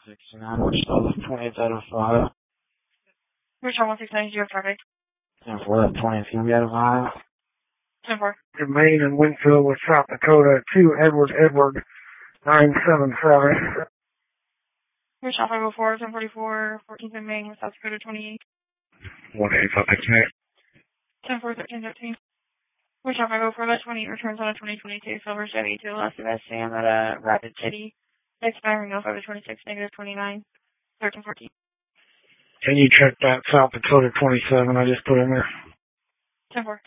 69, Wichita, 28 out of Ohio. Wichita 169, you have traffic. 10-4, that's 20, it's going to be out of Ohio. 10-4. Main and Winfield with South Dakota, 2 Edward, 977. Wichita 504, 1044, 14th and Main, South Dakota 28. 185, 10-4, 1313. Wichita 504, that 20 returns on a 2022 Silver Chevy to Las Vegas Sam at a Rapid City. Expiring off over 26, negative 29, 1314. Can you check that South Dakota 27 I just put in there? 10-4.